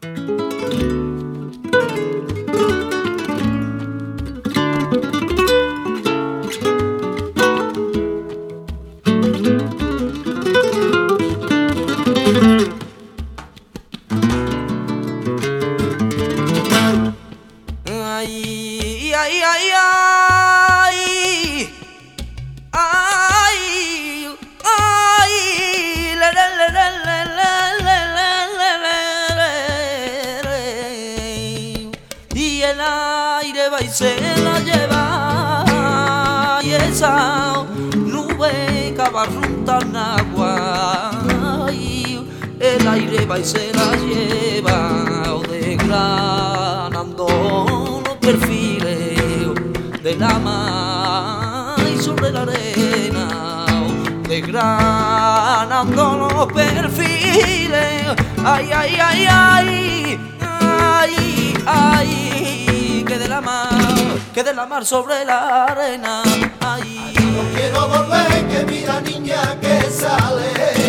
Ay, ay, ay, ay, ay, ay, la, la, la, la, la, la, la, la, la, la, y el aire va y se la lleva, y esa nube que abarrunta en agua, y el aire va y se la lleva, desgranando los perfiles de la mar y sobre la arena, desgranando los perfiles. Ay, ay, ay, ay, ay, ay, que de la mar sobre la arena. Ay, no quiero volver, que mira niña que sale.